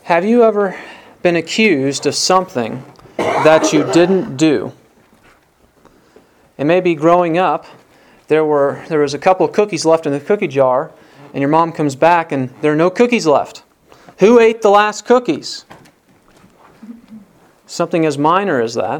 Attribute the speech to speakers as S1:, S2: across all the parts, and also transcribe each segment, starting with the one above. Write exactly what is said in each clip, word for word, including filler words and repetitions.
S1: Have you ever been accused of something that you didn't do? And maybe growing up, there were there was a couple of cookies left in the cookie jar, and your mom comes back and there are no cookies left. Who ate the last cookies? Something as minor as that.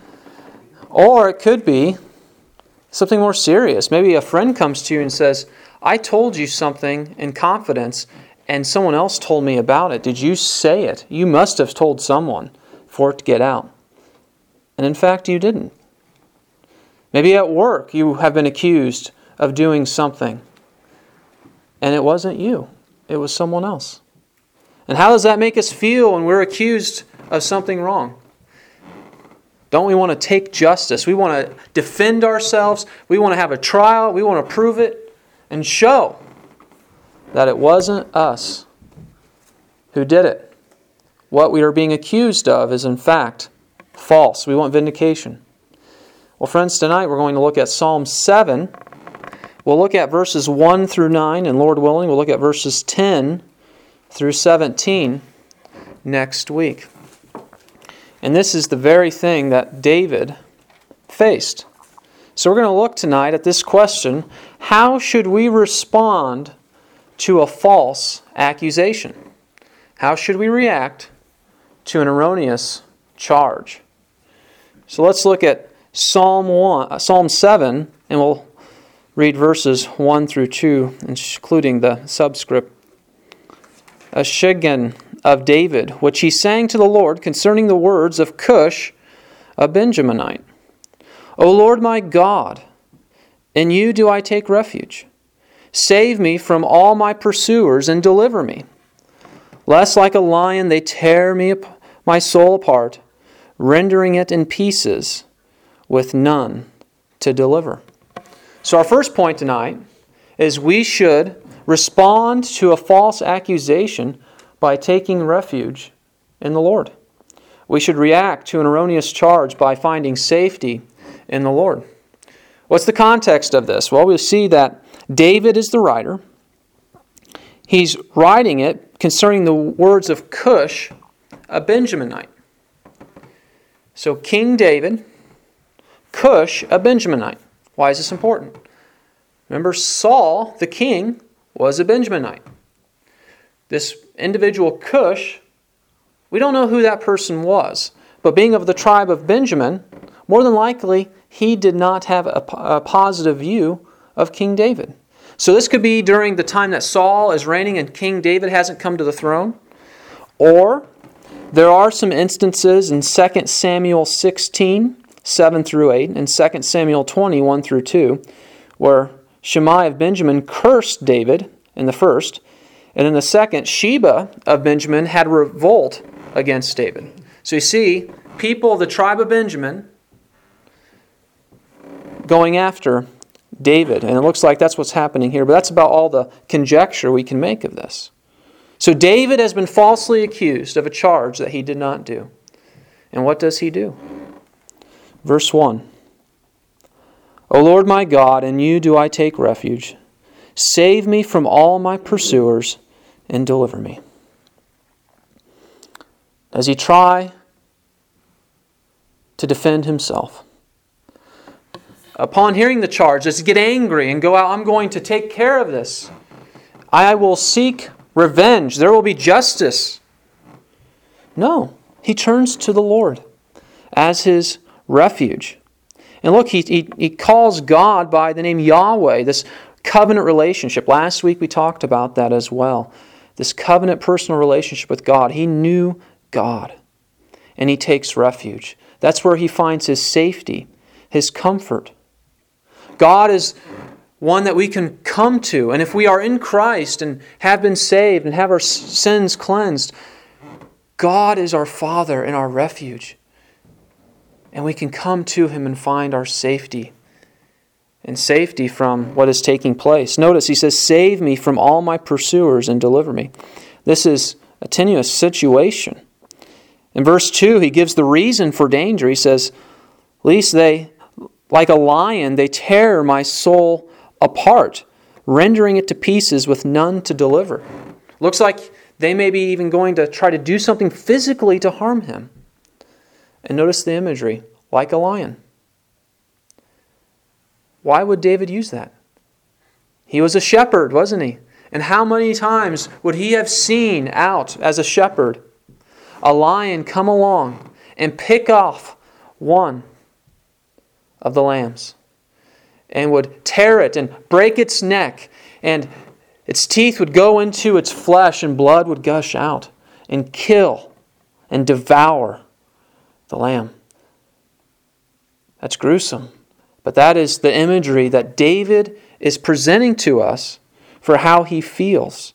S1: Or it could be something more serious. Maybe a friend comes to you and says, I told you something in confidence, and someone else told me about it. Did you say it? You must have told someone for it to get out. And in fact, you didn't. Maybe at work you have been accused of doing something, and it wasn't you. It was someone else. And how does that make us feel when we're accused of something wrong? Don't we want to take justice? We want to defend ourselves. We want to have a trial. We want to prove it and show that it wasn't us who did it. What we are being accused of is in fact false. We want vindication. Well, friends, tonight we're going to look at Psalm seven. We'll look at verses one through nine, and Lord willing, we'll look at verses ten through seventeen next week. And this is the very thing that David faced. So we're going to look tonight at this question: how should we respond to a false accusation? How should we react to an erroneous charge? So let's look at Psalm one, Psalm seven, and we'll read verses one through two, including the subscript. A Shiggin of David, which he sang to the Lord concerning the words of Cush, a Benjaminite. O Lord my God, in you do I take refuge. Save me from all my pursuers and deliver me. Lest like a lion they tear me my soul apart, rendering it in pieces with none to deliver. So our first point tonight is we should respond to a false accusation by taking refuge in the Lord. We should react to an erroneous charge by finding safety in the Lord. What's the context of this? Well, we'll see that David is the writer. He's writing it concerning the words of Cush, a Benjaminite. So King David, Cush, a Benjaminite. Why is this important? Remember, Saul, the king, was a Benjaminite. This individual Cush, we don't know who that person was, but being of the tribe of Benjamin, more than likely he did not have a, a positive view of King David. So this could be during the time that Saul is reigning and King David hasn't come to the throne. Or there are some instances in Second Samuel sixteen, seven through eight, and Second Samuel twenty, one through two, where Shimei of Benjamin cursed David in the first, and in the second, Sheba of Benjamin had revolt against David. So you see, people of the tribe of Benjamin going after David. And it looks like that's what's happening here. But that's about all the conjecture we can make of this. So David has been falsely accused of a charge that he did not do. And what does he do? Verse one. O Lord my God, in you do I take refuge. Save me from all my pursuers and deliver me. Does he try to defend himself? Upon hearing the charge, does he get angry and go out, I'm going to take care of this. I will seek revenge. There will be justice. No, he turns to the Lord as his refuge. And look, he, he, he calls God by the name Yahweh, this covenant relationship. Last week we talked about that as well. This covenant personal relationship with God. He knew God. And he takes refuge. That's where he finds his safety, his comfort. God is one that we can come to. And if we are in Christ and have been saved and have our sins cleansed, God is our Father and our refuge. And we can come to Him and find our safety. And safety from what is taking place. Notice he says, save me from all my pursuers and deliver me. This is a tenuous situation. In verse two, he gives the reason for danger. He says, least they, like a lion, they tear my soul apart, rendering it to pieces with none to deliver. Looks like They may be even going to try to do something physically to harm him. And notice the imagery, like a lion. Why would David use that? He was a shepherd, wasn't he? And how many times would he have seen out as a shepherd a lion come along and pick off one of the lambs and would tear it and break its neck, and its teeth would go into its flesh and blood would gush out and kill and devour the lamb? That's gruesome. But that is the imagery that David is presenting to us for how he feels,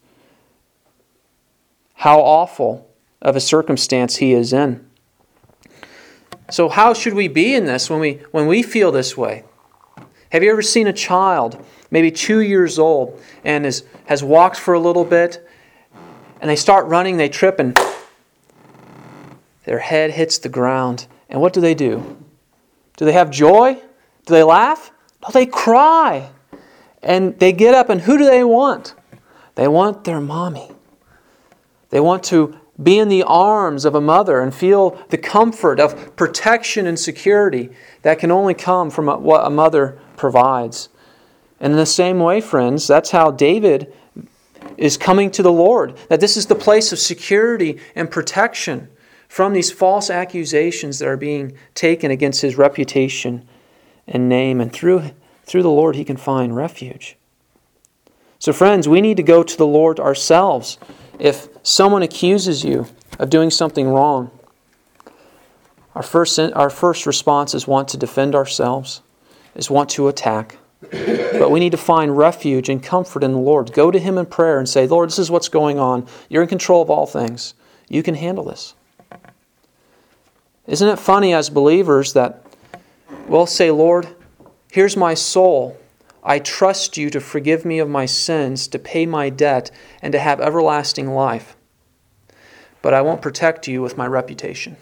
S1: how awful of a circumstance he is in. So how should we be in this when we when we feel this way? Have you ever seen a child, maybe two years old, and is, has walked for a little bit, and they start running, they trip, and their head hits the ground. And what do they do? Do they have joy? Do they laugh? No, they cry. And they get up, and who do they want? They want their mommy. They want to be in the arms of a mother and feel the comfort of protection and security that can only come from what a mother provides. And in the same way, friends, that's how David is coming to the Lord. That this is the place of security and protection from these false accusations that are being taken against his reputation and name. And through, through the Lord, he can find refuge. So friends, we need to go to the Lord ourselves. If someone accuses you of doing something wrong, our first, our first response is want to defend ourselves, is want to attack. But we need to find refuge and comfort in the Lord. Go to Him in prayer and say, Lord, this is what's going on. You're in control of all things. You can handle this. Isn't it funny as believers that we'll say, Lord, here's my soul. I trust you to forgive me of my sins, to pay my debt, and to have everlasting life. But I won't protect you with my reputation.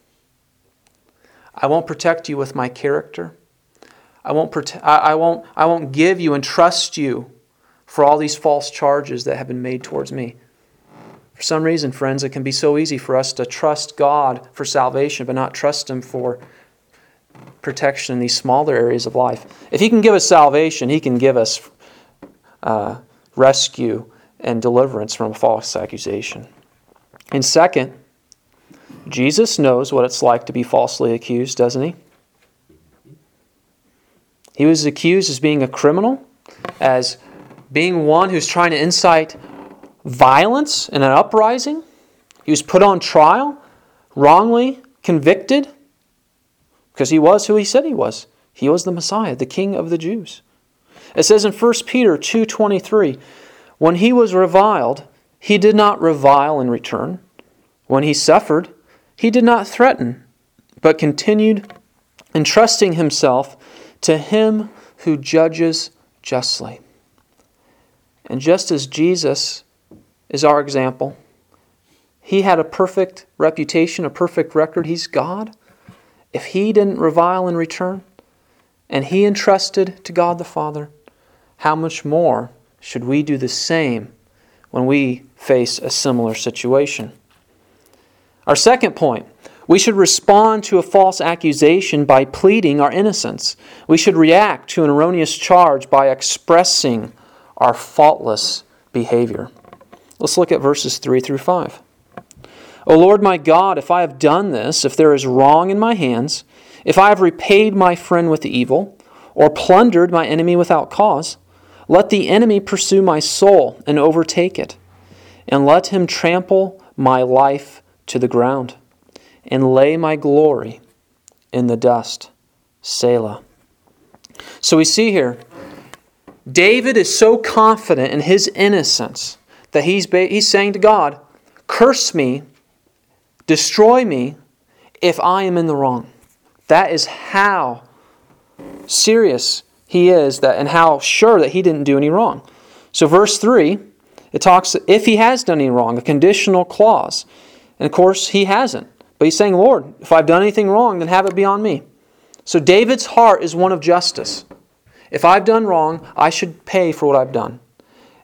S1: I won't protect you with my character. I won't, prote- I, I won't, I won't give you and trust you for all these false charges that have been made towards me. For some reason, friends, it can be so easy for us to trust God for salvation, but not trust Him for protection in these smaller areas of life. If He can give us salvation, He can give us uh, rescue and deliverance from a false accusation. And second, Jesus knows what it's like to be falsely accused, doesn't He? He was accused as being a criminal, as being one who's trying to incite violence in an uprising. He was put on trial, wrongly convicted, because he was who he said he was. He was the Messiah, the King of the Jews. It says in First Peter two twenty-three, when he was reviled, he did not revile in return. When he suffered, he did not threaten, but continued entrusting himself to Him who judges justly. And just as Jesus is our example, He had a perfect reputation, a perfect record. He's God. If He didn't revile in return, and He entrusted to God the Father, how much more should we do the same when we face a similar situation? Our second point, we should respond to a false accusation by pleading our innocence. We should react to an erroneous charge by expressing our faultless behavior. Let's look at verses three through five. O Lord my God, if I have done this, if there is wrong in my hands, if I have repaid my friend with evil, or plundered my enemy without cause, let the enemy pursue my soul and overtake it, and let him trample my life to the ground, and lay my glory in the dust. Selah. So we see here, David is so confident in his innocence that he's, he's saying to God, curse me, destroy me if I am in the wrong. That is how serious he is that, and how sure that he didn't do any wrong. So verse three, it talks, if he has done any wrong, a conditional clause. And of course, he hasn't. But he's saying, Lord, if I've done anything wrong, then have it be on me. So David's heart is one of justice. If I've done wrong, I should pay for what I've done.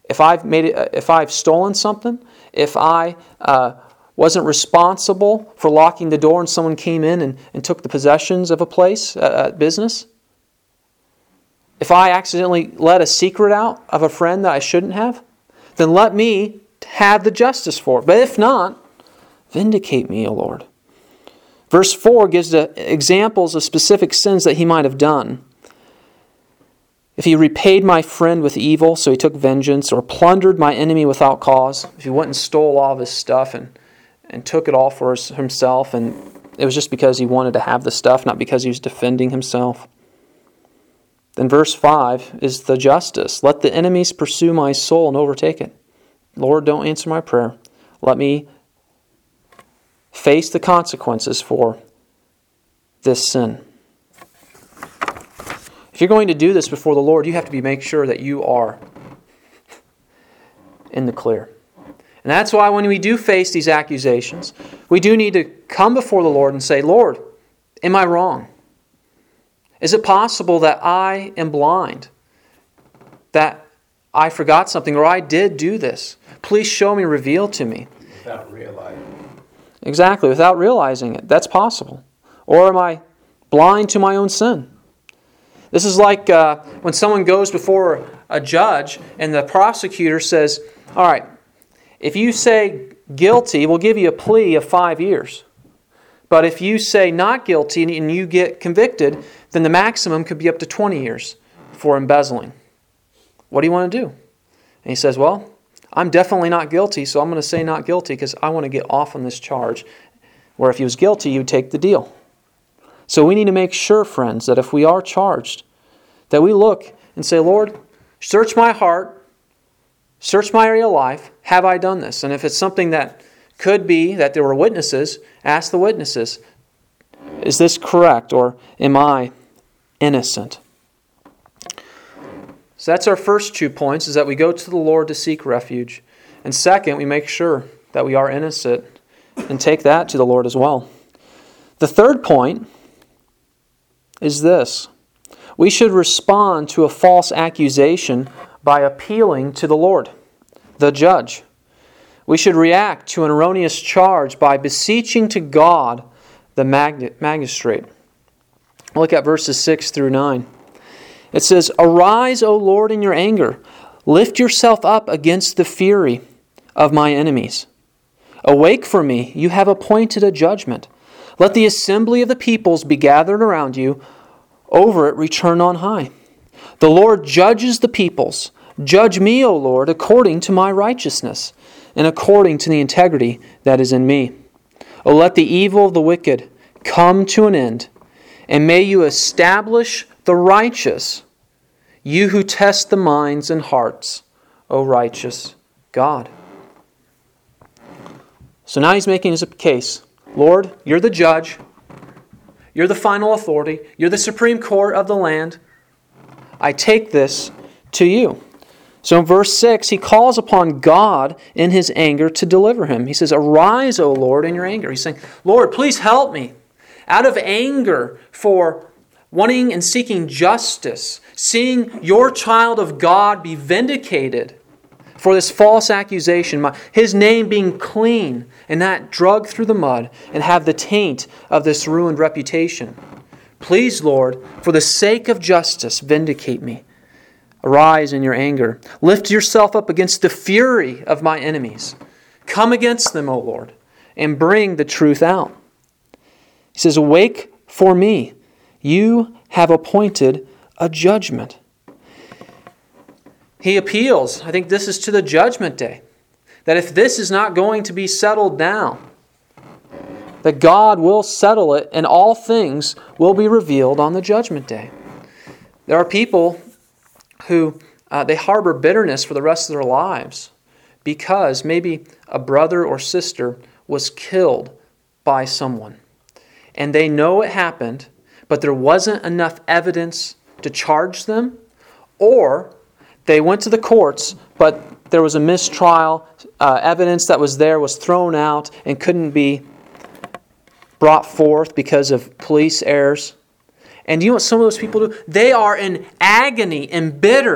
S1: if I've made it, if I've stolen something, if I uh, wasn't responsible for locking the door and someone came in and, and took the possessions of a place, uh, a business, if I accidentally let a secret out of a friend that I shouldn't have, then let me have the justice for it. But if not, vindicate me, O Lord. Verse four gives the examples of specific sins that he might have done. If he repaid my friend with evil, so he took vengeance, or plundered my enemy without cause, if he went and stole all of his stuff and, and took it all for himself, and it was just because he wanted to have the stuff, not because he was defending himself. Then verse five is the justice. Let the enemies pursue my soul and overtake it. Lord, don't answer my prayer. Let me face the consequences for this sin. If you're going to do this before the Lord, you have to be make sure that you are in the clear. And that's why when we do face these accusations, we do need to come before the Lord and say, Lord, am I wrong? Is it possible that I am blind? That I forgot something or I did do this? Please show me, reveal to me.
S2: Without realizing.
S1: Exactly, without realizing it. That's possible. Or am I blind to my own sin? This is like uh, when someone goes before a judge and the prosecutor says, all right, if you say guilty, we'll give you a plea of five years. But if you say not guilty and you get convicted, then the maximum could be up to twenty years for embezzling. What do you want to do? And he says, well, I'm definitely not guilty, so I'm going to say not guilty because I want to get off on this charge. Where if he was guilty, you'd take the deal. So we need to make sure, friends, that if we are charged, that we look and say, Lord, search my heart, search my real life. Have I done this? And if it's something that could be that there were witnesses, ask the witnesses, is this correct or am I innocent? So that's our first two points, is that we go to the Lord to seek refuge. And second, we make sure that we are innocent and take that to the Lord as well. The third point is this. We should respond to a false accusation by appealing to the Lord, the judge. We should react to an erroneous charge by beseeching to God, the magistrate. Look at verses six through nine. It says, Arise, O Lord, in your anger. Lift yourself up against the fury of my enemies. Awake for me, you have appointed a judgment. Let the assembly of the peoples be gathered around you. Over it return on high. The Lord judges the peoples. Judge me, O Lord, according to my righteousness, and according to the integrity that is in me. O let the evil of the wicked come to an end, and may you establish the righteous, you who test the minds and hearts, O righteous God. So now he's making his case. Lord, you're the judge. You're the final authority. You're the supreme court of the land. I take this to you. So in verse six, he calls upon God in his anger to deliver him. He says, Arise, O Lord, in your anger. He's saying, Lord, please help me. Out of anger for wanting and seeking justice, seeing your child of God be vindicated for this false accusation, his name being clean and not dragged through the mud and have the taint of this ruined reputation. Please, Lord, for the sake of justice, vindicate me. Arise in your anger. Lift yourself up against the fury of my enemies. Come against them, O Lord, and bring the truth out. He says, Awake for me. You have appointed a judgment. He appeals. I think this is to the judgment day. That if this is not going to be settled down, that God will settle it and all things will be revealed on the judgment day. There are people who uh, they harbor bitterness for the rest of their lives because maybe a brother or sister was killed by someone. And they know it happened, but there wasn't enough evidence to charge them, or they went to the courts, but there was a mistrial. Uh, evidence that was there was thrown out and couldn't be brought forth because of police errors. And do you know what some of those people do? They are in agony and bitter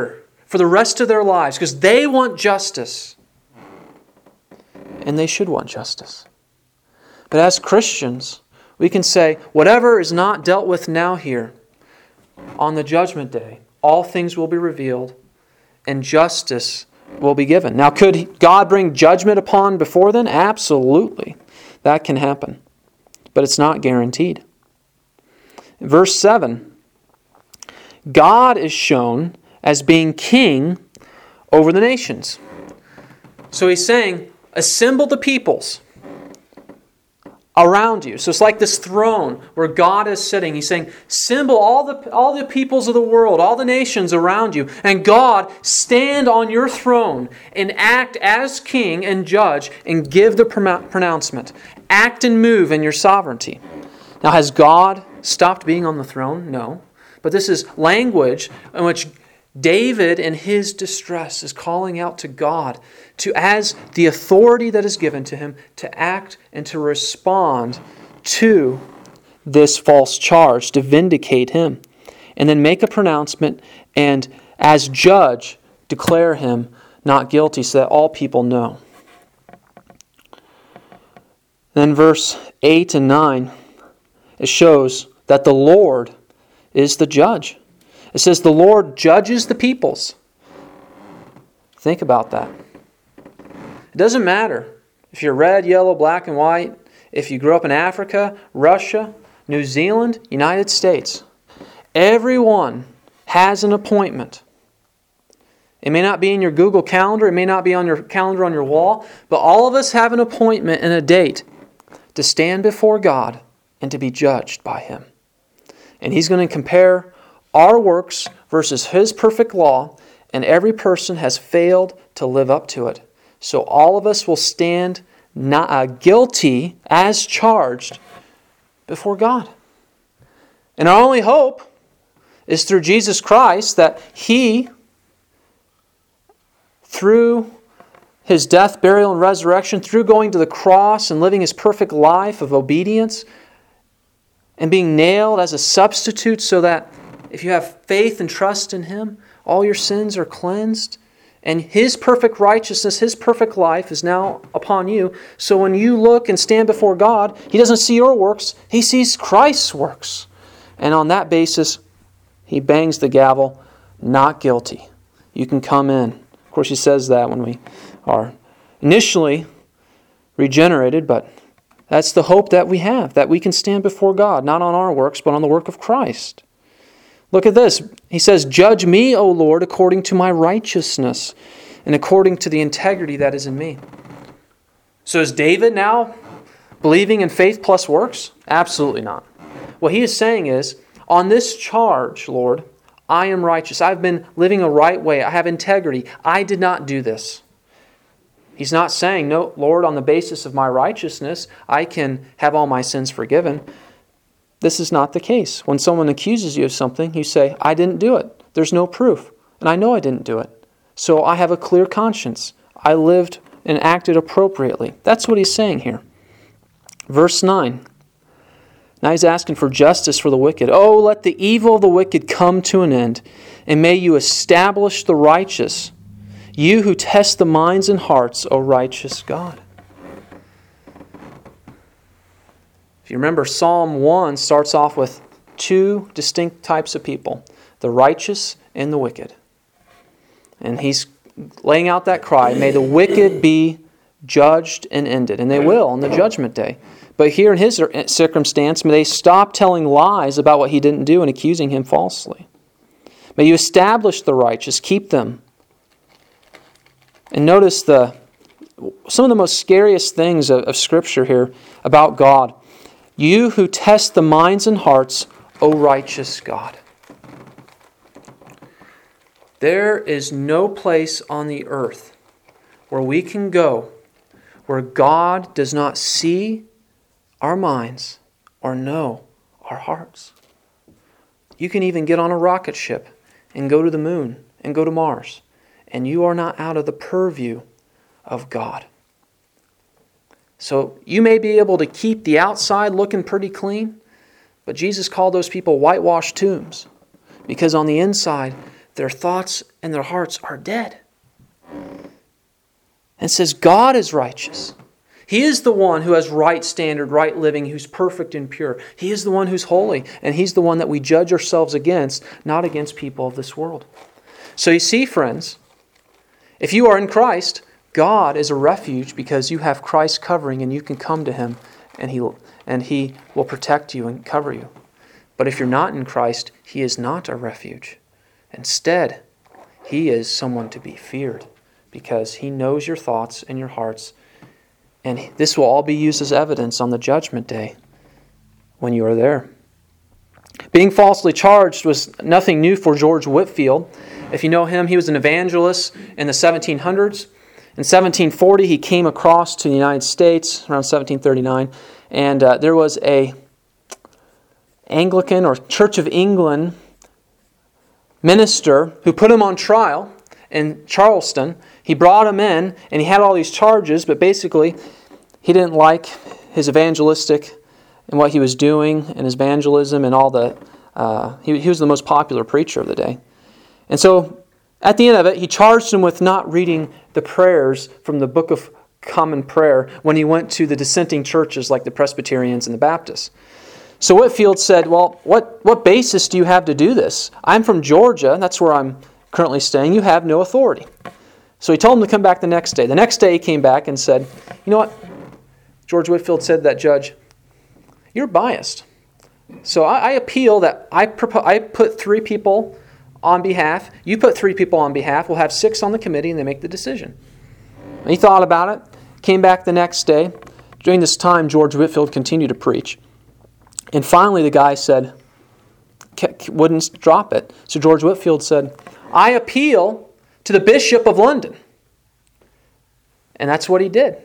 S1: for the rest of their lives because they want justice. And they should want justice. But as Christians, we can say, whatever is not dealt with now here, on the judgment day, all things will be revealed and justice will be given. Now, could God bring judgment upon before then? Absolutely. That can happen. But it's not guaranteed. Verse seven, God is shown as being king over the nations. So he's saying, assemble the peoples around you. So it's like this throne where God is sitting. He's saying, assemble all the, all the peoples of the world, all the nations around you, and God, stand on your throne and act as king and judge and give the pronouncement. Act and move in your sovereignty. Now, has God stopped being on the throne? No. But this is language in which David, in his distress, is calling out to God to, as the authority that is given to him, to act and to respond to this false charge, to vindicate him, and then make a pronouncement and, as judge, declare him not guilty so that all people know. Then verse eight and nine, it shows that the Lord is the judge. It says the Lord judges the peoples. Think about that. It doesn't matter if you're red, yellow, black, and white, if you grew up in Africa, Russia, New Zealand, United States. Everyone has an appointment. It may not be in your Google Calendar, it may not be on your calendar on your wall, but all of us have an appointment and a date to stand before God and to be judged by Him. And He's going to compare our works versus His perfect law, and every person has failed to live up to it. So all of us will stand not, uh, guilty as charged before God. And our only hope is through Jesus Christ, that He, through His death, burial, and resurrection, through going to the cross and living His perfect life of obedience and being nailed as a substitute so that if you have faith and trust in Him, all your sins are cleansed. And His perfect righteousness, His perfect life is now upon you. So when you look and stand before God, He doesn't see your works, He sees Christ's works. And on that basis, He bangs the gavel, not guilty. You can come in. Of course, He says that when we are initially regenerated, but that's the hope that we have, that we can stand before God, not on our works, but on the work of Christ. Look at this. He says, "Judge me, O Lord, according to my righteousness and according to the integrity that is in me." So is David now believing in faith plus works? Absolutely not. What he is saying is, on this charge, Lord, I am righteous. I've been living a right way. I have integrity. I did not do this. He's not saying, no, Lord, on the basis of my righteousness, I can have all my sins forgiven. This is not the case. When someone accuses you of something, you say, I didn't do it. There's no proof. And I know I didn't do it. So I have a clear conscience. I lived and acted appropriately. That's what he's saying here. Verse nine. Now he's asking for justice for the wicked. Oh, let the evil of the wicked come to an end, and may you establish the righteous, you who test the minds and hearts, O righteous God. If you remember, Psalm one starts off with two distinct types of people, the righteous and the wicked. And he's laying out that cry, may the wicked be judged and ended. And they will on the judgment day. But here in his circumstance, may they stop telling lies about what he didn't do and accusing him falsely. May you establish the righteous, keep them. And notice the some of the most scariest things of, of Scripture here about God. You who test the minds and hearts, O righteous God. There is no place on the earth where we can go where God does not see our minds or know our hearts. You can even get on a rocket ship and go to the moon and go to Mars, and you are not out of the purview of God. So you may be able to keep the outside looking pretty clean, but Jesus called those people whitewashed tombs, because on the inside their thoughts and their hearts are dead. And it says God is righteous. He is the one who has right standard, right living, who's perfect and pure. He is the one who's holy, and He's the one that we judge ourselves against, not against people of this world. So you see, friends, if you are in Christ, God is a refuge because you have Christ covering and you can come to Him and He, and He will protect you and cover you. But if you're not in Christ, He is not a refuge. Instead, He is someone to be feared because He knows your thoughts and your hearts. And this will all be used as evidence on the judgment day when you are there. Being falsely charged was nothing new for George Whitefield. If you know him, he was an evangelist in the seventeen hundreds. In seventeen forty, he came across to the United States around seventeen thirty-nine, and uh, there was a Anglican or Church of England minister who put him on trial in Charleston. He brought him in, and he had all these charges, but basically he didn't like his evangelistic and what he was doing and his evangelism and all the... Uh, he, he was the most popular preacher of the day. And so at the end of it, he charged him with not reading the prayers from the Book of Common Prayer when he went to the dissenting churches like the Presbyterians and the Baptists. So Whitefield said, well, what, what basis do you have to do this? I'm from Georgia. That's where I'm currently staying. You have no authority. So he told him to come back the next day. The next day he came back and said, you know what? George Whitefield said to that judge, you're biased. So I, I appeal that I, propo- I put three people on behalf. You put three people on behalf. We'll have six on the committee and they make the decision. And he thought about it, came back the next day. During this time, George Whitefield continued to preach. And finally the guy said, wouldn't drop it. So George Whitefield said, I appeal to the Bishop of London. And that's what he did.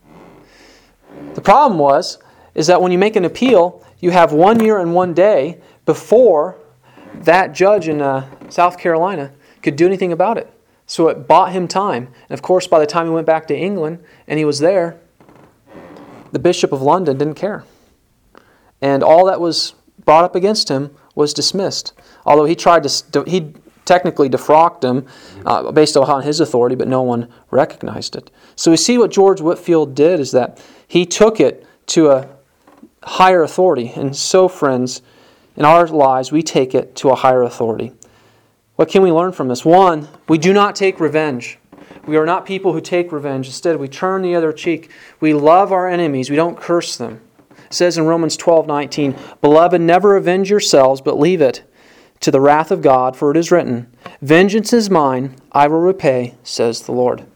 S1: The problem was, is that when you make an appeal, you have one year and one day before that judge in uh, South Carolina could do anything about it. So it bought him time. And of course, by the time he went back to England and he was there, the Bishop of London didn't care. And all that was brought up against him was dismissed. Although he tried to, he technically defrocked him uh, based on his authority, but no one recognized it. So we see what George Whitefield did is that he took it to a higher authority. And so, friends, in our lives, we take it to a higher authority. What can we learn from this? One, we do not take revenge. We are not people who take revenge. Instead, we turn the other cheek. We love our enemies. We don't curse them. It says in Romans twelve nineteen, Beloved, never avenge yourselves, but leave it to the wrath of God, for it is written, Vengeance is mine, I will repay, says the Lord.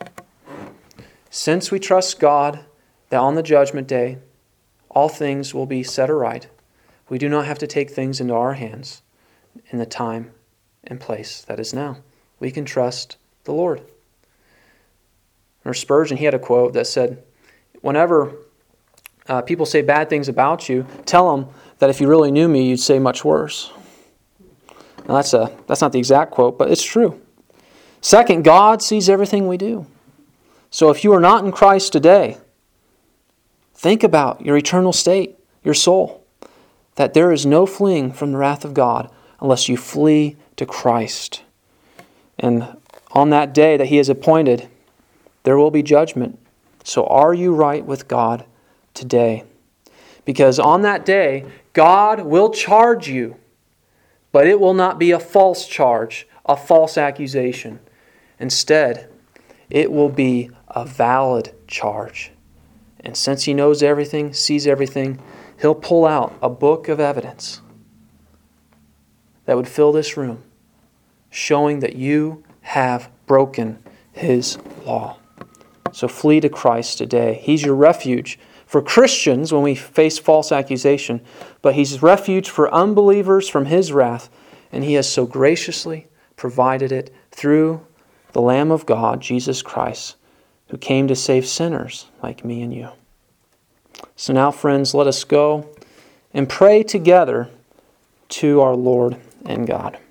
S1: Since we trust God that on the judgment day, all things will be set aright, we do not have to take things into our hands in the time and place that is now. We can trust the Lord. Or Spurgeon, he had a quote that said, whenever uh, people say bad things about you, tell them that if you really knew me, you'd say much worse. Now that's a that's not the exact quote, but it's true. Second, God sees everything we do. So if you are not in Christ today, think about your eternal state, your soul, that there is no fleeing from the wrath of God unless you flee to Christ. And on that day that He has appointed, there will be judgment. So are you right with God today? Because on that day, God will charge you, but it will not be a false charge, a false accusation. Instead, it will be a valid charge. And since He knows everything, sees everything, He'll pull out a book of evidence that would fill this room, showing that you have broken His law. So flee to Christ today. He's your refuge for Christians when we face false accusation, but He's refuge for unbelievers from His wrath, and He has so graciously provided it through the Lamb of God, Jesus Christ, who came to save sinners like me and you. So now, friends, let us go and pray together to our Lord and God.